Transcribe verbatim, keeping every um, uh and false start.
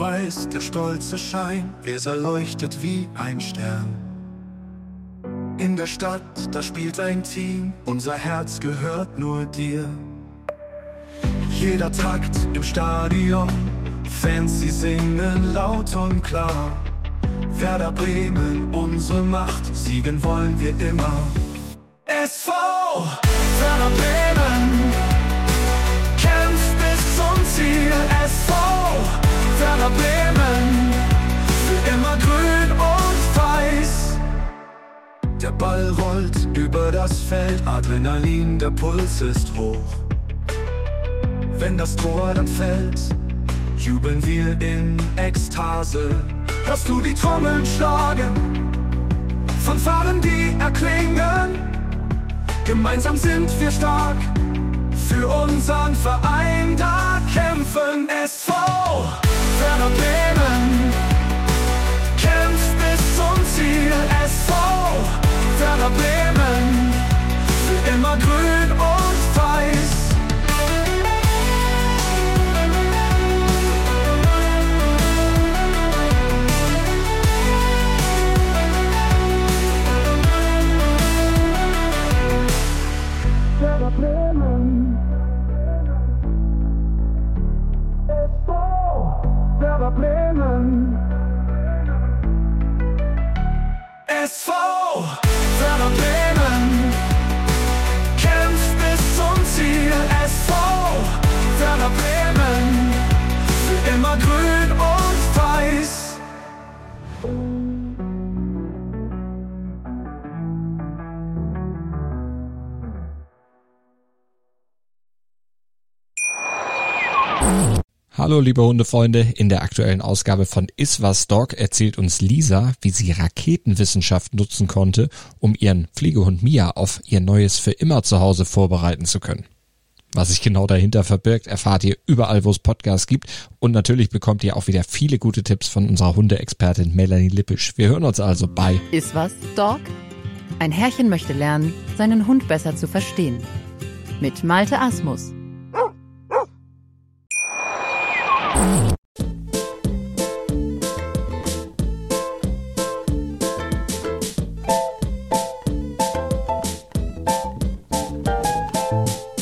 weiß, der stolze Schein, Weser leuchtet wie ein Stern. In der Stadt, da spielt ein Team, unser Herz gehört nur dir. Jeder Takt im Stadion, Fans, sie singen laut und klar. Werder Bremen, unsere Macht, siegen wollen wir immer. S V Werder Bremen kämpft bis zum Ziel. S V Werder Bremen, für immer grün und weiß. Der Ball rollt über das Feld, Adrenalin, der Puls ist hoch. Wenn das Tor dann fällt, jubeln wir in Ekstase. Hörst du die Trommeln schlagen, Fanfaren, die erklingen. Gemeinsam sind wir stark, für unseren Verein da kämpfen. S V Werder Bremen kämpft bis zum Ziel. S V Werder Bremen, für immer grün und weiß. Werder Bremen, S V Werder Bremen, S V Werder Bremen kämpft bis zum Ziel. S V Werder Bremen, für immer grün und weiß. Hallo liebe Hundefreunde, in der aktuellen Ausgabe von Iswas Dog erzählt uns Lisa, wie sie Raketenwissenschaft nutzen konnte, um ihren Pflegehund Mia auf ihr neues für immer Zuhause vorbereiten zu können. Was sich genau dahinter verbirgt, erfahrt ihr überall, wo es Podcasts gibt, und natürlich bekommt ihr auch wieder viele gute Tipps von unserer Hundeexpertin Melanie Lippisch. Wir hören uns also bei Iswas Dog? Ein Herrchen möchte lernen, seinen Hund besser zu verstehen. Mit Malte Asmus.